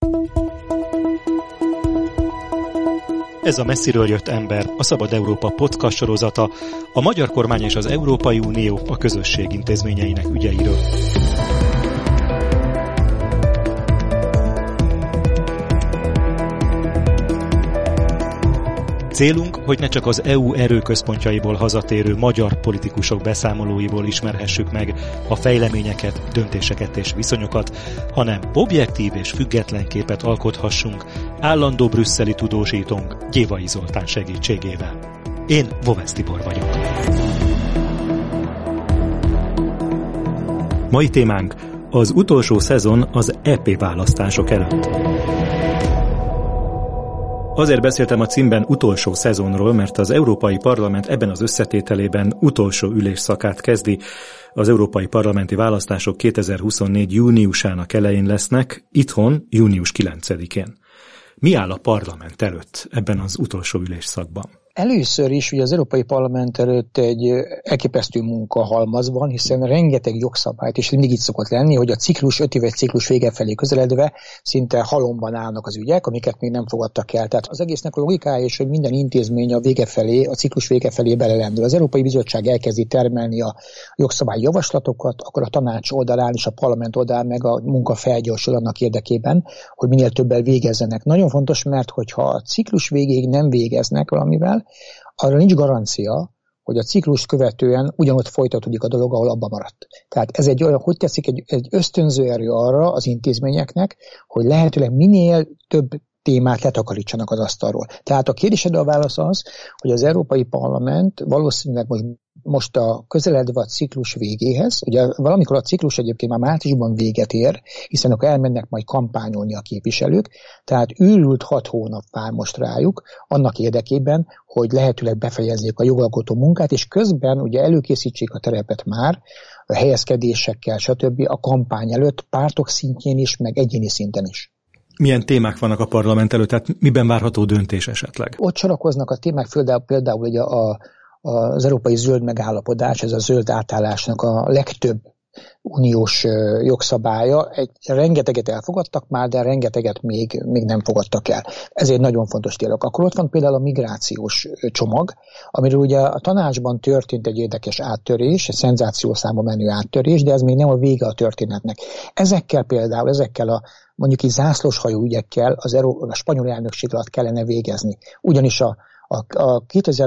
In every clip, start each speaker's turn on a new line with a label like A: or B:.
A: Ez a Messziről jött ember, a Szabad Európa podcast sorozata, a magyar kormány és az Európai Unió a közösség intézményeinek ügyeiről. Célunk, hogy ne csak az EU erőközpontjaiból hazatérő magyar politikusok beszámolóiból ismerhessük meg a fejleményeket, döntéseket és viszonyokat, hanem objektív és független képet alkothassunk állandó brüsszeli tudósítónk Gyévai Zoltán segítségével. Én Vovesz Tibor vagyok. Mai témánk az utolsó szezon az EP választások előtt. Azért beszéltem a címben utolsó szezonról, mert az Európai Parlament ebben az összetételében utolsó ülésszakát kezdi. Az európai parlamenti választások 2024. júniusának elején lesznek, itthon június 9-én. Mi áll a parlament előtt ebben az utolsó ülésszakban?
B: Először is ugye az Európai Parlament előtt egy elképesztő munkahalmaz van, hiszen rengeteg jogszabályt, és mindig így szokott lenni, hogy a 5 éves ciklus vége felé közeledve szinte halomban állnak az ügyek, amiket még nem fogadtak el. Tehát az egésznek a logikája is, hogy minden intézmény a vége felé, a ciklus vége felé belelendül. Az Európai Bizottság elkezdi termelni a jogszabályi javaslatokat, akkor a tanács oldalán és a parlament oldalán meg a munka felgyorsul annak érdekében, hogy minél többel végezzenek. Nagyon fontos, mert hogyha a ciklus végéig nem végeznek valamivel, arra nincs garancia, hogy a ciklust követően ugyanott folytatódik a dolog, ahol abba maradt. Tehát ez egy olyan, hogy teszik egy ösztönző erő arra az intézményeknek, hogy lehetőleg minél több témát letakarítsanak az asztalról. Tehát a kérdésedre a válasz az, hogy az Európai Parlament valószínűleg most a közeledve a ciklus végéhez, ugye valamikor a ciklus egyébként már márciusban véget ér, hiszen akkor elmennek majd kampányolni a képviselők, tehát őrült 6 hónap vár most rájuk, annak érdekében, hogy lehetőleg befejezzék a jogalkotó munkát, és közben ugye előkészítsék a terepet már, a helyezkedésekkel, stb. A kampány előtt, pártok szintjén is, meg egyéni szinten is.
A: Milyen témák vannak a parlament előtt, tehát miben várható döntés esetleg?
B: Ott sorakoznak a témák, például ugye az európai zöld megállapodás, ez a zöld átállásnak a legtöbb uniós jogszabálya. Rengeteget elfogadtak már, de rengeteget még nem fogadtak el. Ezért nagyon fontos tényleg. Akkor ott van például a migrációs csomag, amiről ugye a tanácsban történt egy érdekes áttörés, egy szenzációszámba menő áttörés, de ez még nem a vége a történetnek. Ezekkel a mondjuk így zászlóshajó ügyekkel a spanyol elnökség alatt kellene végezni. Ugyanis a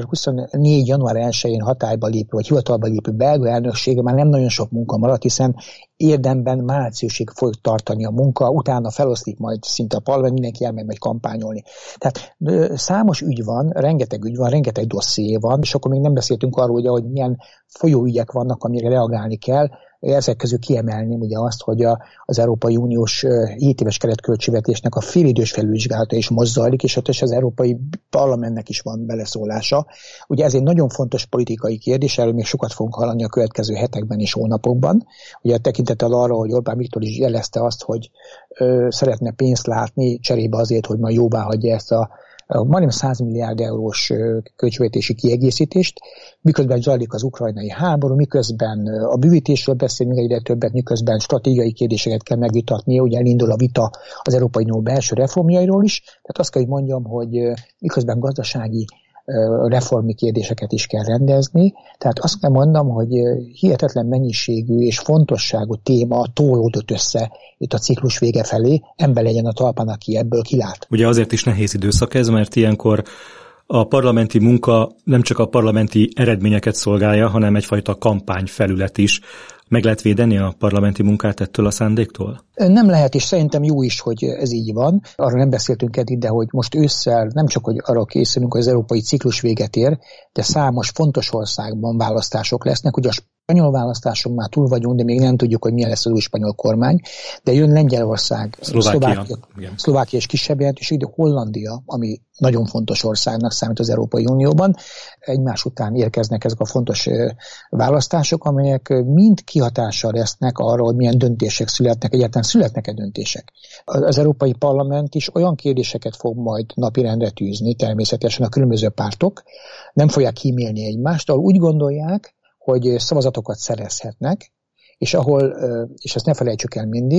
B: 2024. január 1-én hatályba lépő, vagy hivatalba lépő belga elnöksége már nem nagyon sok munka maradt, hiszen érdemben márciusig fog tartani a munka, utána feloszlik majd szinte a parlament, mindenki elmegy majd kampányolni. Tehát számos ügy van, rengeteg dosszié van, és akkor még nem beszéltünk arról, hogy milyen folyóügyek vannak, amire reagálni kell. Ezek közül kiemelném ugye azt, hogy az Európai Uniós 7 éves keretköltségvetésnek a félidős felülvizsgálata is most zajlik, és ott is az Európai Parlamentnek is van beleszólása. Ugye ez egy nagyon fontos politikai kérdés, erről még sokat fogunk hallani a következő hetekben és hónapokban. Ugye tekintettel arra, hogy Orbán Viktor is jelezte azt, hogy szeretne pénzt látni cserébe azért, hogy majd jóvá hagyja ezt a majdnem 100 milliárd eurós költségvetési kiegészítést, miközben zajlik az ukrajnai háború, miközben a bővítésről beszélünk egyre többet, miközben stratégiai kérdéseket kell megvitatni, ugye elindul a vita az Európai Unió belső reformjairól is, tehát azt kell, hogy mondjam, hogy miközben gazdasági reformi kérdéseket is kell rendezni, tehát azt kell mondom, hogy hihetetlen mennyiségű és fontosságú téma tolódott össze itt a ciklus vége felé, ember legyen a talpán, aki ebből kilát.
A: Ugye azért is nehéz időszak ez, mert ilyenkor a parlamenti munka nem csak a parlamenti eredményeket szolgálja, hanem egyfajta kampányfelület is. Meg lehet védeni a parlamenti munkát ettől a szándéktól?
B: Nem lehet, és szerintem jó is, hogy ez így van. Arra nem beszéltünk eddig, de hogy most ősszel nem csak, hogy arra készülünk, hogy az európai ciklus véget ér, de számos fontos országban választások lesznek. Ugye a spanyol választáson már túl vagyunk, de még nem tudjuk, hogy milyen lesz az új spanyol kormány. De jön Lengyelország, Szlovákia és kisebb jelentőség, de Hollandia, ami nagyon fontos országnak számít az Európai Unióban. Egymás után érkeznek ezek a fontos választások, amelyek mind kihatással lesznek arra, hogy milyen döntések születnek, egyáltalán születnek-e döntések. Az Európai Parlament is olyan kérdéseket fog majd napirendre tűzni, természetesen a különböző pártok, nem fogják kímélni egymást, ahol úgy gondolják, hogy szavazatokat szerezhetnek, és ezt ne felejtsük el mindig,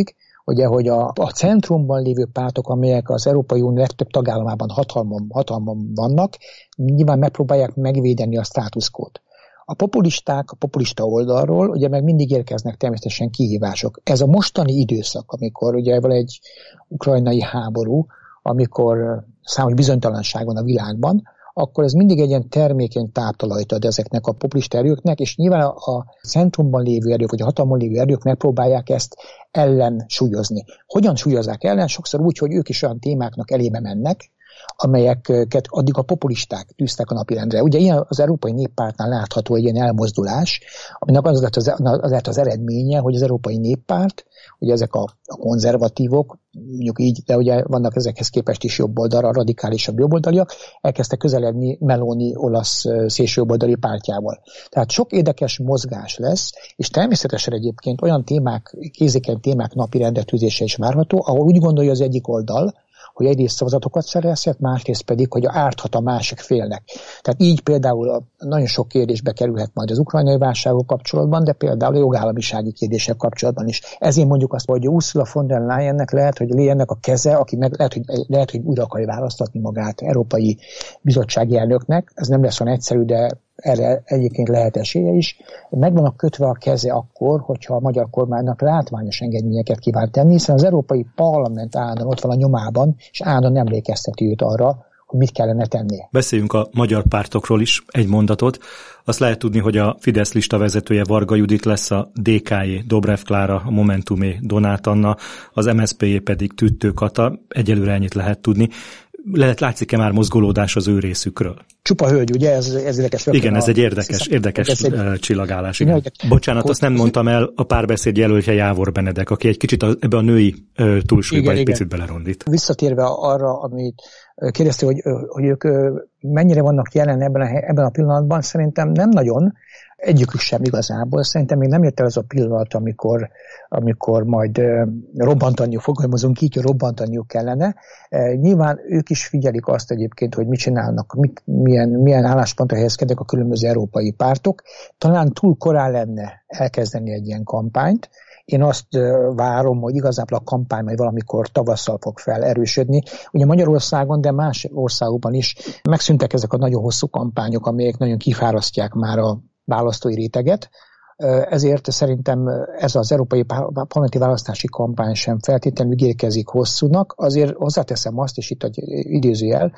B: ugye, hogy a centrumban lévő pártok, amelyek az Európai Unió legtöbb tagállamában hatalmon vannak, nyilván megpróbálják megvédeni a státuszkót. A populisták, a populista oldalról ugye meg mindig érkeznek természetesen kihívások. Ez a mostani időszak, amikor ugye van egy ukrajnai háború, amikor számos bizonytalanság van a világban, akkor ez mindig egy ilyen termékeny táptalajt ad ezeknek a populista erőknek, és nyilván a centrumban lévő erők, vagy a hatalmon lévő erők megpróbálják ezt ellensúlyozni. Hogyan súlyozzák ellen? Sokszor úgy, hogy ők is olyan témáknak elébe mennek, amelyeket addig a populisták tűztek a napirendre. Ugye ilyen az Európai Néppártnál látható egy ilyen elmozdulás, aminek az lett az eredménye, hogy az Európai Néppárt, ugye ezek a konzervatívok, mondjuk így, de ugye vannak ezekhez képest is jobboldalra, radikálisabb jobboldaliak, elkezdtek közeledni Meloni olasz szélsőjobboldali pártjával. Tehát sok érdekes mozgás lesz, és természetesen egyébként olyan témák, kézékeny témák napirendre tűzése is várható, ahol úgy gondolja az egyik oldal, hogy egyrészt szavazatokat szerezhet, másrészt pedig, hogy árthat a másik félnek. Tehát így például nagyon sok kérdésbe kerülhet majd az ukrajnai válsággal kapcsolatban, de például a jogállamisági kérdések kapcsolatban is. Ezért mondjuk azt, hogy Ursula von der Leyennek lehet, hogy Leyennek a keze, aki meg lehet, hogy újra akarja választatni magát Európai Bizottsági elnöknek. Ez nem lesz olyan egyszerű, de erre egyébként lehet esélye is. Meg vannak kötve a keze akkor, hogyha a magyar kormánynak látványos engedményeket kíván tenni, hiszen az Európai Parlament állandóan ott van a nyomában, és állandóan emlékezteti őt arra, hogy mit kellene tennie.
A: Beszéljünk a magyar pártokról is egy mondatot. Azt lehet tudni, hogy a Fidesz lista vezetője Varga Judit lesz, a DK-jé Dobrev Klára, a Momentumé Donát Anna, az MSZP-jé pedig Tüttő Kata. Egyelőre ennyit lehet tudni. Látszik-e már mozgolódás az ő részükről?
B: Csupa hölgy, ugye? Ez érdekes.
A: Igen, ez egy érdekes csillagálás. Igen. Bocsánat, azt nem mondtam el, a Párbeszéd jelöltje Jávor Benedek, aki egy kicsit ebbe a női túlsúlyba egy picit belerondít.
B: Visszatérve arra, amit kérdezte, hogy ők mennyire vannak jelen ebben a pillanatban, szerintem nem nagyon, egyikük sem igazából. Szerintem még nem jött el az a pillanat, amikor majd robbantaniuk, fogalmazunk így, hogy robbantaniuk kellene. Nyilván ők is figyelik azt egyébként, hogy mit csinálnak, milyen álláspontra helyezkednek a különböző európai pártok. Talán túl korán lenne elkezdeni egy ilyen kampányt. Én azt várom, hogy igazából a kampány majd valamikor tavasszal fog felerősödni. Ugye Magyarországon, de más országokban is megszűntek ezek a nagyon hosszú kampányok, amelyek nagyon kifárasztják már a választói réteget. Ezért szerintem ez az európai parlamenti választási kampány sem feltétlenül ígérkezik hosszúnak. Azért hozzáteszem azt, és itt egy idézőjel,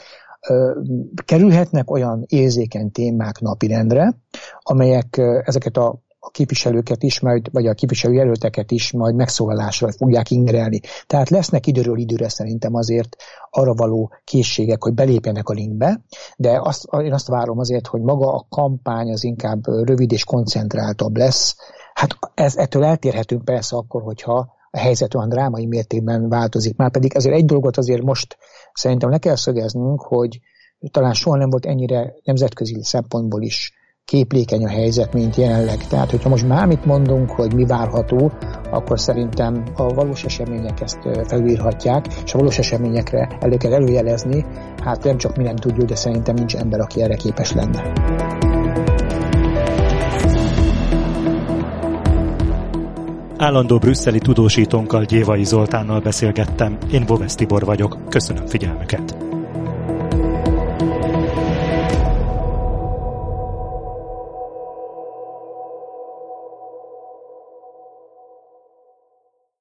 B: kerülhetnek olyan érzékeny témák napirendre, amelyek ezeket a képviselőket is, vagy a képviselőjelölteket is majd megszólalásra fogják ingerelni. Tehát lesznek időről időre szerintem azért arra való készségek, hogy belépjenek a linkbe, de én azt várom azért, hogy maga a kampány az inkább rövid és koncentráltabb lesz. Hát ettől eltérhetünk persze akkor, hogyha a helyzet olyan drámai mértékben változik. Már pedig ezért egy dolgot azért most szerintem le kell szögeznünk, hogy talán soha nem volt ennyire nemzetközi szempontból is képlékeny a helyzet, mint jelenleg. Tehát, hogyha most bármit mondunk, hogy mi várható, akkor szerintem a valós események ezt felülírhatják, és a valós eseményekre elő kell előjelezni. Hát nem csak mi nem tudjuk, de szerintem nincs ember, aki erre képes lenne.
A: Állandó brüsszeli tudósítónkkal, Gyévai Zoltánnal beszélgettem. Én Bovesz Tibor vagyok. Köszönöm figyelmüket!